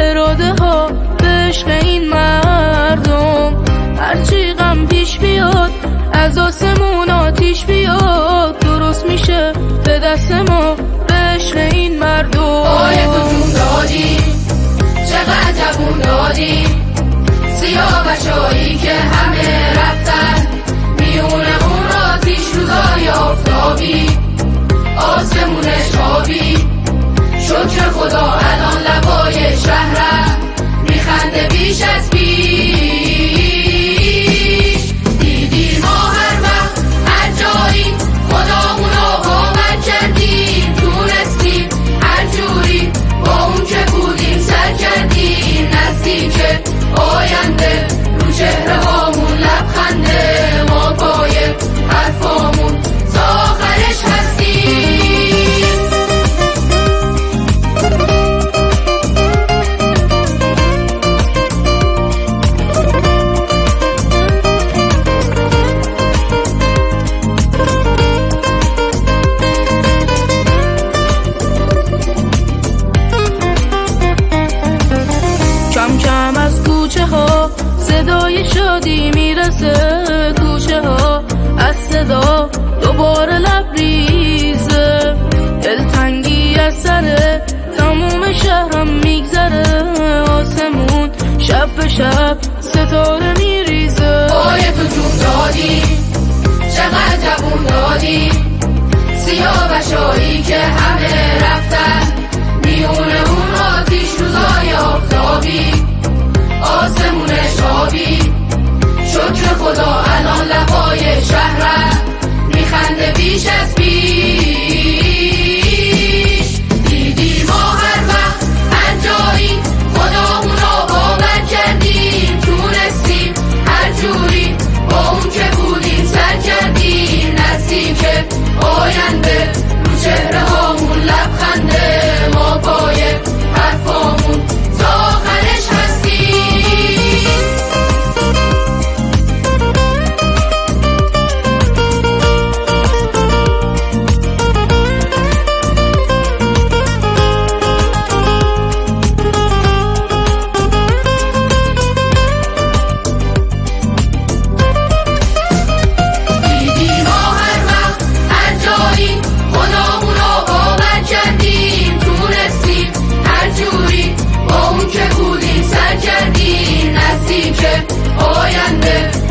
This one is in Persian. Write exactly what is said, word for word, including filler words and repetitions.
اراده ها به عشق این مردم. هرچی غم پیش بیاد از آسمون آتیش بیاد، درست میشه به دست ما به عشق این مردم. آیه تو جون دادی چقدر جوون دادی، سیاوشایی که همه رفتن میونه اون آتیش روزای آفتابی، آسمونش آبی. شکر خدا الان لبای شهرم میخنده بیش از پیش. دیدیم ما هر وقت هر جایی خدامونو باور کردیم، تونستیم هر جوری با اون که بودیم سر کردیم. نزدیک آینده رو چهره هامون لبخنده، ما پای حرفامون تا آخرش هستیم. کم کم از کوچه ها صدای شادی میرسه، کوچه ها از صدا دوباره لبریزه. دلتنگی از سر تموم شهرم میگذره، آسمون شب به شب ستاره میریزه. آیه تو جون دادی چقدر جوون دادی، سیاوشایی که همه رفتن میونه اون آتیش روزای آفتابی، آسمونش آبی. شکر خدا الان لبای شهرم میخنده بیش از پیش. دیدیم ما هر وقت هر جایی خدامونو باور کردیم، تونستیم هر جوری با اون که بودیم سر کردیم. نزدیک آینده رو چهره هامون لبخنده، ما پای حرفامون تا آخرش هستیم. دیدیم ما هر وقت هر جایی خدامونو باور کردیم، تونستیم هر جوری با اون که بودیم سر کردیم. نزدیک آینده